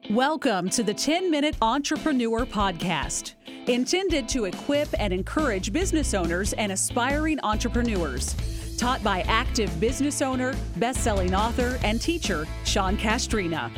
Welcome to the 10-Minute Entrepreneur Podcast, intended to equip and encourage business owners and aspiring entrepreneurs. Taught by active business owner, best-selling author, and teacher, Sean Castrina.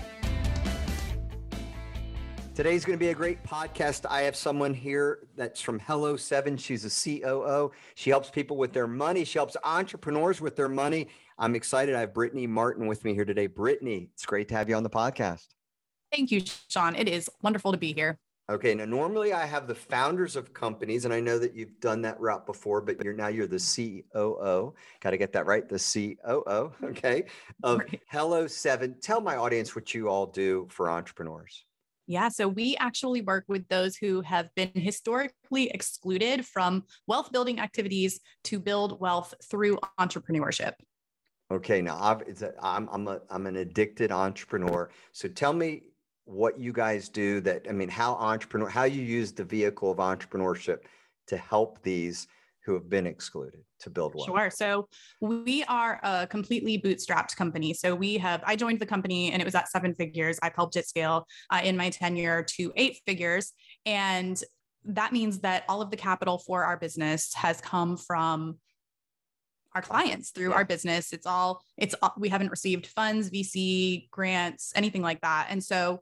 Today's going to be a great podcast. I have someone here that's from Hello7. She's a COO. She helps people with their money. She helps entrepreneurs with their money. I'm excited. I have Brittany Martin with me here today. Brittany, it's great to have you on the podcast. Thank you, Sean. It is wonderful to be here. Okay. Now, normally I have the founders of companies, and I know that you've done that route before, but you're the COO. Got to get that right. The COO. Okay. Of Right. Hello7. Tell my audience what you all do for entrepreneurs. Yeah, so we actually work with those who have been historically excluded from wealth building activities to build wealth through entrepreneurship. Okay. Now I'm an addicted entrepreneur. So tell me what you guys do how you use the vehicle of entrepreneurship to help these who have been excluded to build wealth. Sure. So we are a completely bootstrapped company. So I joined the company and it was at 7 figures. I've helped it scale in my tenure to 8 figures. And that means that all of the capital for our business has come from our clients through our business. We haven't received funds, VC grants, anything like that. And so,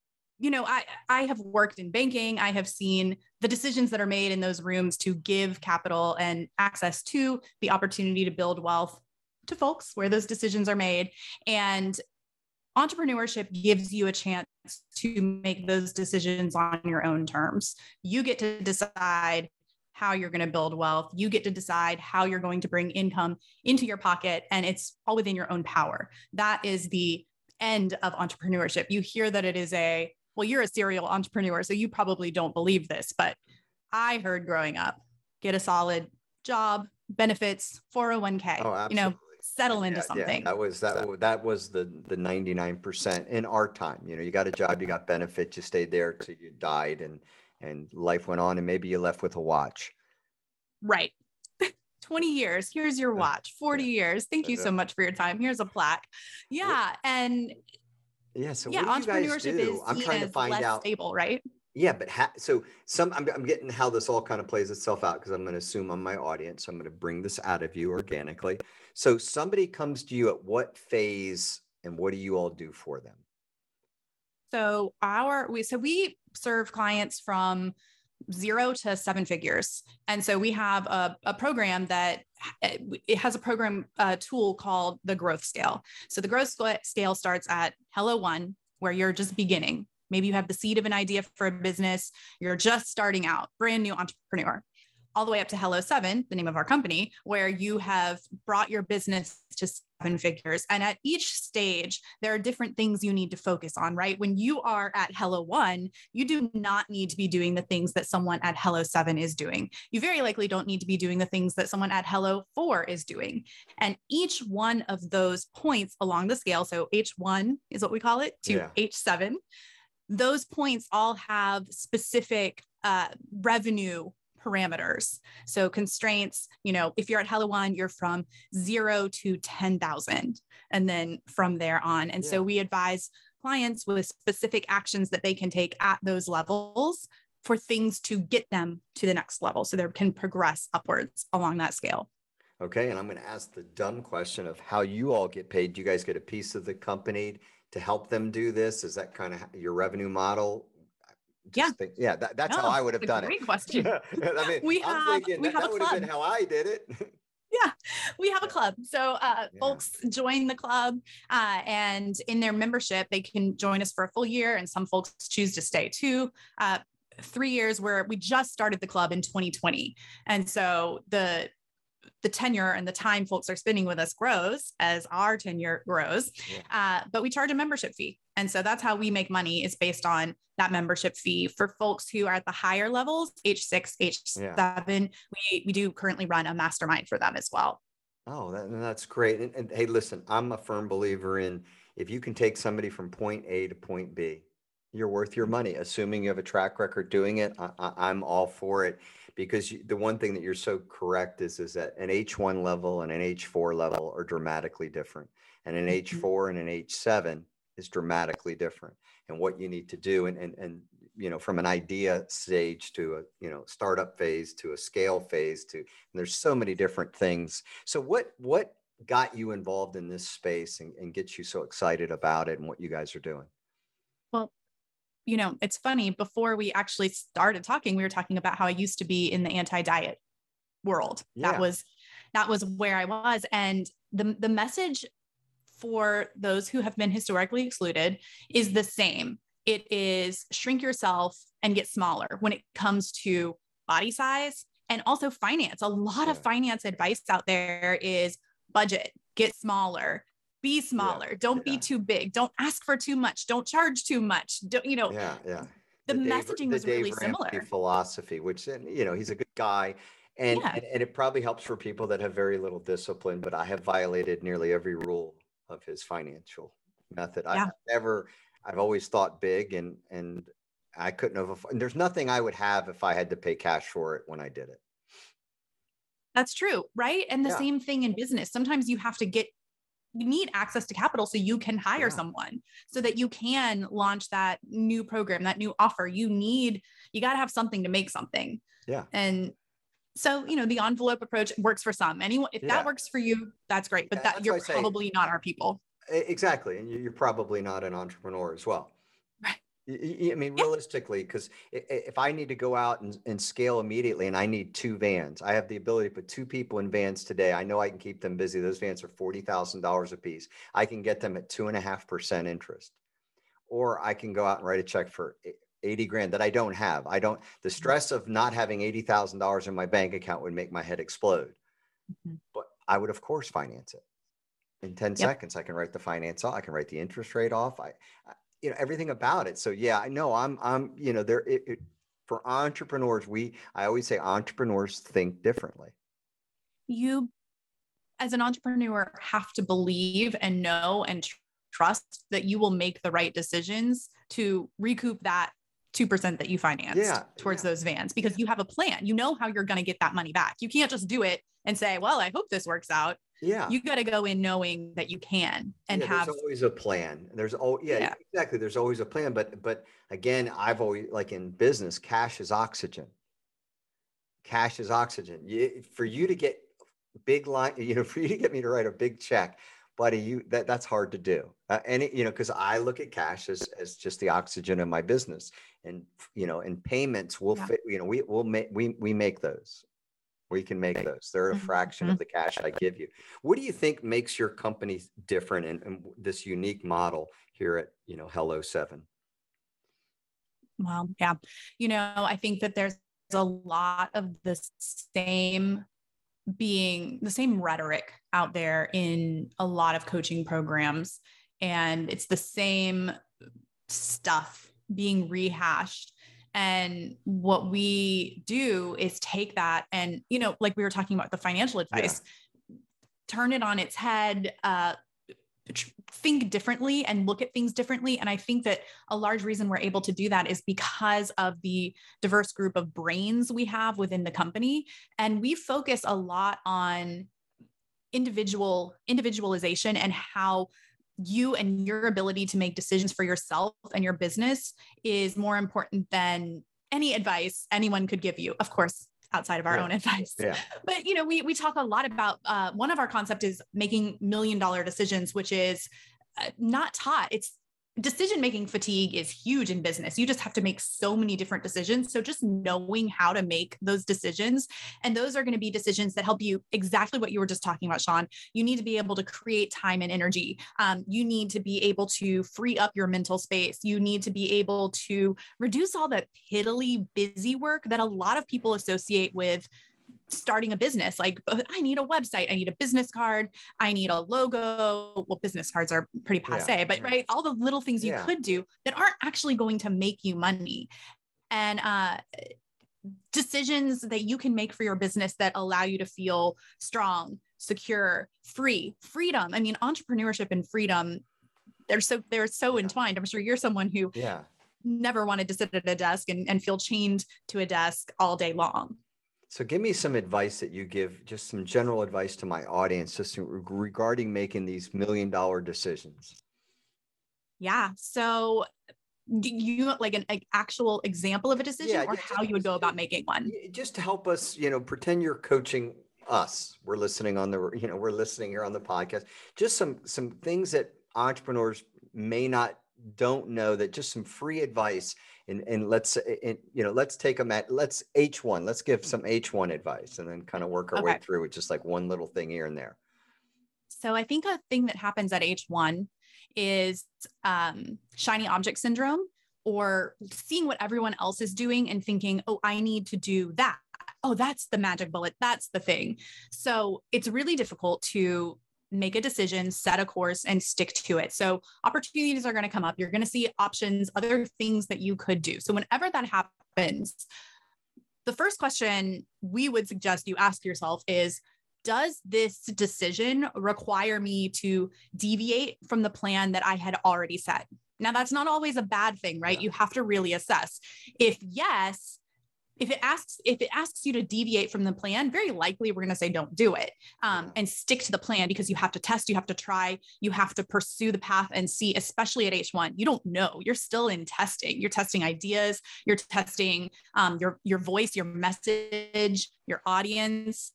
I have worked in banking. I have seen the decisions that are made in those rooms to give capital and access to the opportunity to build wealth to folks where those decisions are made. And entrepreneurship gives you a chance to make those decisions on your own terms. You get to decide how you're going to build wealth. You get to decide how you're going to bring income into your pocket, and it's all within your own power. That is the end of entrepreneurship. You hear that it is you're a serial entrepreneur, so you probably don't believe this, but I heard growing up, get a solid job, benefits, 401k, Oh, absolutely. Settle into something. Yeah, that was the 99% in our time. You got a job, you got benefits, you stayed there till you died, and life went on, and maybe you left with a watch. Right. 20 years. Here's your watch. 40 years. Thank you so much for your time. Here's a plaque. Yeah. And so what do you guys do? I'm trying to find out. Stable, right? Yeah, but I'm getting how this all kind of plays itself out, because I'm going to assume on my audience, I'm going to bring this out of you organically. So somebody comes to you at what phase, and what do you all do for them? So we serve clients from 0 to 7 figures. And so we have a program that it has a program tool called the growth scale. So the growth scale starts at Hello1, where you're just beginning. Maybe you have the seed of an idea for a business. You're just starting out, brand new entrepreneur, all the way up to Hello7, the name of our company, where you have brought your business to 7 figures. And at each stage, there are different things you need to focus on, right? When you are at Hello1, you do not need to be doing the things that someone at Hello7 is doing. You very likely don't need to be doing the things that someone at Hello4 is doing. And each one of those points along the scale, so H1 is what we call it, to H7, those points all have specific revenue parameters. So constraints, if you're at Hello1, you're from 0 to 10,000, and then from there on. And so we advise clients with specific actions that they can take at those levels for things to get them to the next level, so they can progress upwards along that scale. Okay. And I'm going to ask the dumb question of how you all get paid. Do you guys get a piece of the company to help them do this? Is that kind of your revenue model? That's how I would have done it. Great question. I mean, we have that would have been how I did it. Yeah, we have a club. So folks join the club, and in their membership, they can join us for a full year, and some folks choose to stay 3 years, where we just started the club in 2020. And so the tenure and the time folks are spending with us grows as our tenure grows, but we charge a membership fee. And so that's how we make money, is based on that membership fee. For folks who are at the higher levels, H6, H7, we do currently run a mastermind for them as well. Oh, that's great. And hey, listen, I'm a firm believer in, if you can take somebody from point A to point B, you're worth your money. Assuming you have a track record doing it, I'm all for it. Because the one thing that you're so correct is that an H1 level and an H4 level are dramatically different. And an H4 and an H7 is dramatically different, and what you need to do. And from an idea stage to a, startup phase to a scale phase and there's so many different things. So what got you involved in this space and gets you so excited about it and what you guys are doing? Well, it's funny, before we actually started talking, we were talking about how I used to be in the anti-diet world. Yeah. That was where I was. And the message for those who have been historically excluded is the same. It is shrink yourself and get smaller when it comes to body size and also finance. A lot of finance advice out there is budget, get smaller, be smaller, don't be too big, don't ask for too much, don't charge too much. The messaging was really similar. Philosophy, which, he's a good guy. And it probably helps for people that have very little discipline, but I have violated nearly every rule of his financial method. I've always thought big, and I couldn't have, there's nothing I would have if I had to pay cash for it when I did it. That's true. Right. And the same thing in business. Sometimes you need access to capital so you can hire someone, so that you can launch that new program, that new offer. You got to have something to make something. Yeah. And so, the envelope approach works for some. If that works for you, that's great. But you're probably not our people. Exactly. And you're probably not an entrepreneur as well. Right. I mean, realistically, because if I need to go out and scale immediately and I need 2 vans, I have the ability to put 2 people in vans today. I know I can keep them busy. Those vans are $40,000 a piece. I can get them at 2.5% interest, or I can go out and write a check for 80 grand that I don't have. The stress of not having $80,000 in my bank account would make my head explode. Mm-hmm. But I would, of course, finance it. In 10 seconds, I can write the finance off. I can write the interest rate off. Everything about it. So I know for entrepreneurs, I always say entrepreneurs think differently. You, as an entrepreneur, have to believe and know and trust that you will make the right decisions to recoup that 2% that you financed towards those vans, because you have a plan. You know how you're going to get that money back. You can't just do it and say, well, I hope this works out. Yeah. You got to go in knowing that you can and have. There's always a plan. Exactly. There's always a plan. But again, I've always, like in business, cash is oxygen. Cash is oxygen. For you to get big line, for you to get me to write a big check, buddy, that's hard to do. Because I look at cash as just the oxygen in my business, and payments will fit. We make those. We can make those. They're a fraction of the cash I give you. What do you think makes your company different and this unique model here at Hello7? Well, yeah, I think that there's a lot of the same rhetoric out there in a lot of coaching programs, and it's the same stuff being rehashed. And what we do is take that and, like we were talking about the financial advice, turn it on its head, think differently and look at things differently. And I think that a large reason we're able to do that is because of the diverse group of brains we have within the company. And we focus a lot on individualization and how you and your ability to make decisions for yourself and your business is more important than any advice anyone could give you. Of course, outside of our own advice. Yeah. But, we talk a lot about, one of our concepts is making $1 million decisions, which is not taught. Decision-making fatigue is huge in business. You just have to make so many different decisions. So just knowing how to make those decisions, and those are going to be decisions that help you exactly what you were just talking about, Sean. You need to be able to create time and energy. You need to be able to free up your mental space. You need to be able to reduce all the piddly busy work that a lot of people associate with starting a business. Like, I need a website, I need a business card, I need a logo. Well, business cards are pretty passe, but right, all the little things you could do that aren't actually going to make you money. And decisions that you can make for your business that allow you to feel strong, secure, freedom. I mean, entrepreneurship and freedom, they're so entwined. I'm sure you're someone who never wanted to sit at a desk and feel chained to a desk all day long. So give me some advice that you give, just some general advice to my audience, just regarding making these $1 million decisions. Yeah. So do you like an actual example of a decision, or how you would go about making one? Just to help us, pretend you're coaching us. We're listening we're listening here on the podcast. Just some things that entrepreneurs don't know, that just some free advice. And let's take them let's H1. Let's give some H1 advice and then kind of work our way through with just like one little thing here and there. So I think a thing that happens at H1 is shiny object syndrome, or seeing what everyone else is doing and thinking, oh, I need to do that. Oh, that's the magic bullet. That's the thing. So it's really difficult to make a decision, set a course, and stick to it. So opportunities are going to come up. You're going to see options, other things that you could do. So whenever that happens, the first question we would suggest you ask yourself is, does this decision require me to deviate from the plan that I had already set? Now, that's not always a bad thing, right? Yeah. You have to really assess. If yes, if it asks you to deviate from the plan, very likely we're going to say, don't do it, and stick to the plan, because you have to test, you have to try, you have to pursue the path and see, especially at H1, you don't know, you're still in testing. You're testing ideas, you're testing your voice, your message, your audience.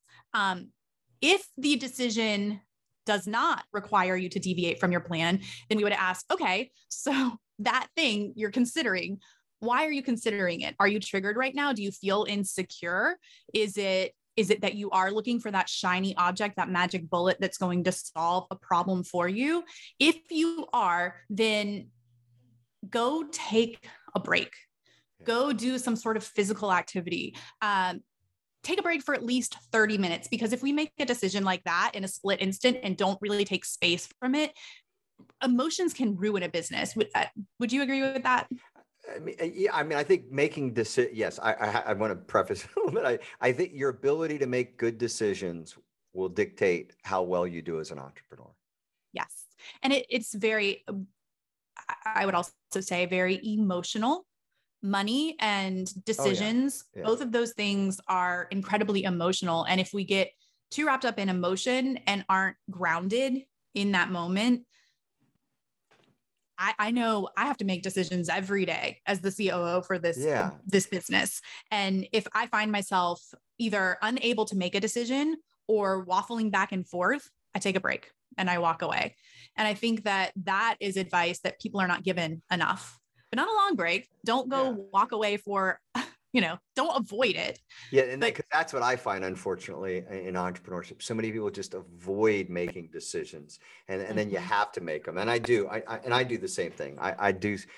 If the decision does not require you to deviate from your plan, then we would ask, okay, so that thing you're considering, why are you considering it? Are you triggered right now? Do you feel insecure? Is it that you are looking for that shiny object, that magic bullet that's going to solve a problem for you? If you are, then go take a break. Go do some sort of physical activity. Take a break for at least 30 minutes, because if we make a decision like that in a split instant and don't really take space from it, emotions can ruin a business. Would you agree with that? I think making decisions, yes, I want to preface a little bit. I think your ability to make good decisions will dictate how well you do as an entrepreneur. Yes. And it's very, I would also say, very emotional. Money and decisions, both of those things are incredibly emotional. And if we get too wrapped up in emotion and aren't grounded in that moment, I know I have to make decisions every day as the COO for this business. And if I find myself either unable to make a decision or waffling back and forth, I take a break and I walk away. And I think that is advice that people are not given enough. But not a long break. Don't go walk away for, don't avoid it. Yeah. And because that's what I find, unfortunately, in entrepreneurship. So many people just avoid making decisions, and then you have to make them. And I do the same thing. I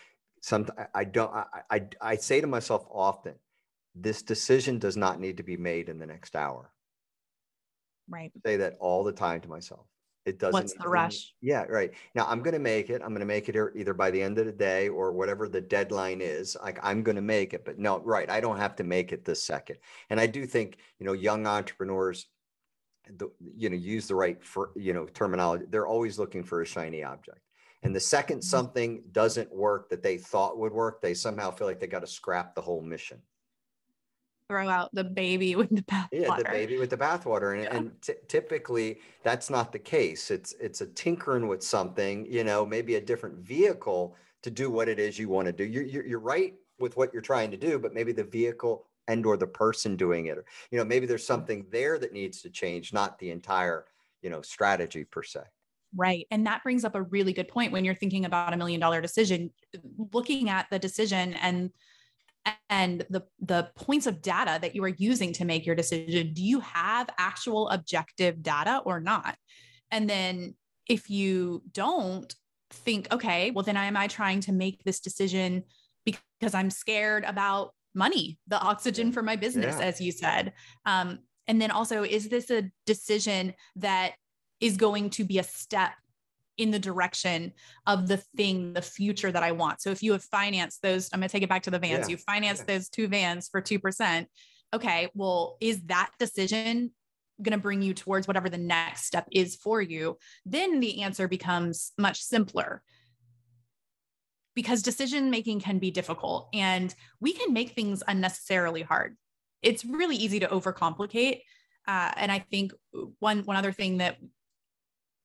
say to myself often, this decision does not need to be made in the next hour. Right. I say that all the time to myself. It doesn't. What's the rush? Yeah, right. Now I'm going to make it. I'm going to make it either by the end of the day or whatever the deadline is. Like, I'm going to make it, but no, right. I don't have to make it this second. And I do think, young entrepreneurs, use the right terminology. They're always looking for a shiny object. And the second something doesn't work that they thought would work, they somehow feel like they got to scrap the whole mission. Throw out the baby with the bathwater. Yeah, the baby with the bathwater. And typically that's not the case. It's a tinkering with something, maybe a different vehicle to do what it is you want to do. You're right with what you're trying to do, but maybe the vehicle and or the person doing it, or, maybe there's something there that needs to change, not the entire, strategy per se. Right. And that brings up a really good point when you're thinking about $1 million decision, looking at the decision and the points of data that you are using to make your decision. Do you have actual objective data or not? And then if you don't, think, okay, well then am I trying to make this decision because I'm scared about money, the oxygen for my business, as you said? And then also, is this a decision that is going to be a step in the direction of the future that I want? So if you have financed those, I'm going to take it back to the vans. You financed those 2 vans for 2%. Okay. Well, is that decision going to bring you towards whatever the next step is for you? Then the answer becomes much simpler, because decision-making can be difficult and we can make things unnecessarily hard. It's really easy to overcomplicate. And I think one other thing that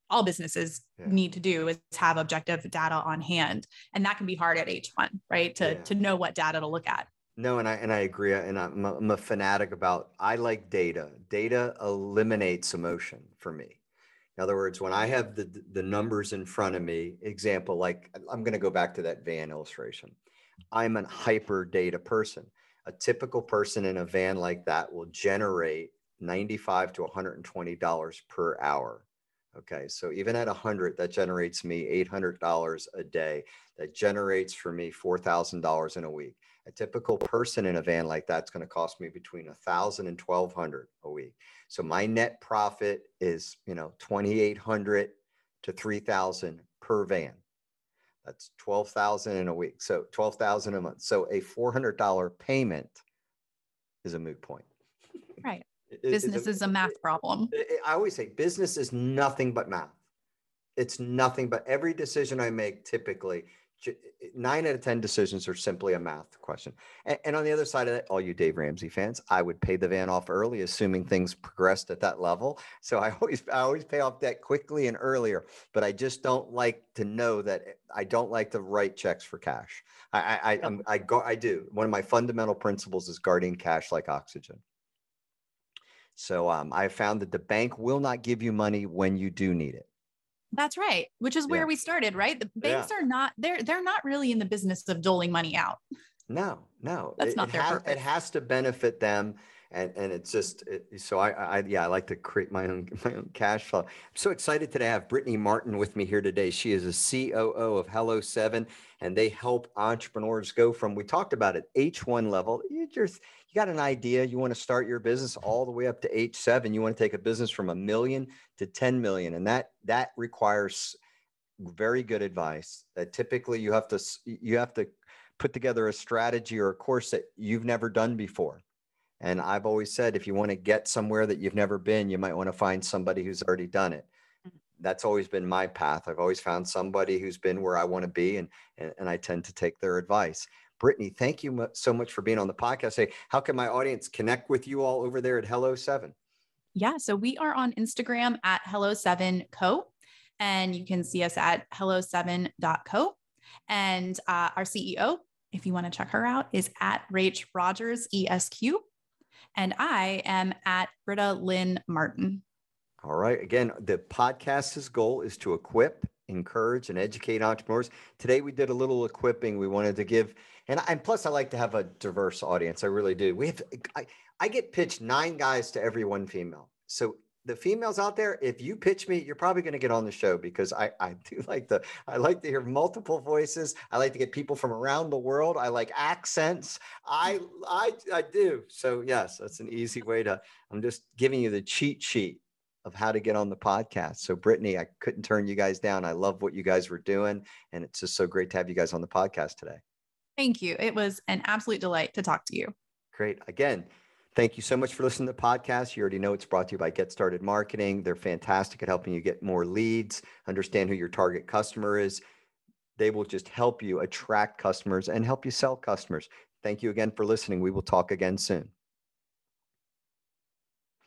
all businesses need to do is have objective data on hand. And that can be hard at H1, right? To know what data to look at. No, and I agree. And I'm a fanatic about, I like data. Data eliminates emotion for me. In other words, when I have the numbers in front of me, example, like I'm going to go back to that van illustration. I'm a hyper data person. A typical person in a van like that will generate $95 to $120 per hour. Okay. So even at 100, that generates me $800 a day. That generates for me $4,000 in a week. A typical person in a van like that's going to cost me between $1,000 and $1,200 a week. So my net profit is, $2,800 to $3,000 per van. That's $12,000 in a week. So $12,000 a month. So a $400 payment is a moot point. Right. Business is a math problem. I always say business is nothing but math. It's nothing but every decision I make, typically 9 out of 10 decisions are simply a math question. And on the other side of that, all you Dave Ramsey fans, I would pay the van off early, assuming things progressed at that level. So I always pay off debt quickly and earlier, but I just don't like to know that I don't like to write checks for cash. I do. One of my fundamental principles is guarding cash like oxygen. So I found that the bank will not give you money when you do need it. That's right. Which is where we started, right? The banks are not, they're not really in the business of doling money out. No, that's not their purpose. It has to benefit them. And it's just, so I like to create my own cash flow. I'm so excited today. I have Brittany Martin with me here today. She is a COO of Hello7, and they help entrepreneurs go from, we talked about it, H1 level. You got an idea, you want to start your business all the way up to H7. You want to take a business from $1 million to 10 million. And that requires very good advice that typically you have to put together a strategy or a course that you've never done before. And I've always said, if you want to get somewhere that you've never been, you might want to find somebody who's already done it. That's always been my path. I've always found somebody who's been where I want to be, and I tend to take their advice. Brittany, thank you so much for being on the podcast. Hey, how can my audience connect with you all over there at Hello7? Yeah, so we are on Instagram at Hello7Co, and you can see us at hello7.co. And our CEO, if you want to check her out, is at Rach Rogers ESQ. And I am at Britta Lynn Martin. All right. Again, the podcast's goal is to equip, encourage, and educate entrepreneurs. Today, we did a little equipping. We wanted to give, and plus I like to have a diverse audience. I really do. I get pitched 9 guys to every 1 female. So the females out there, if you pitch me, you're probably going to get on the show, because I like to hear multiple voices. I like to get people from around the world. I like accents. I do. So yes, that's an easy way I'm just giving you the cheat sheet of how to get on the podcast. So Brittany, I couldn't turn you guys down. I love what you guys were doing. And it's just so great to have you guys on the podcast today. Thank you. It was an absolute delight to talk to you. Great. Again, thank you so much for listening to the podcast. You already know it's brought to you by Get Started Marketing. They're fantastic at helping you get more leads, understand who your target customer is. They will just help you attract customers and help you sell customers. Thank you again for listening. We will talk again soon.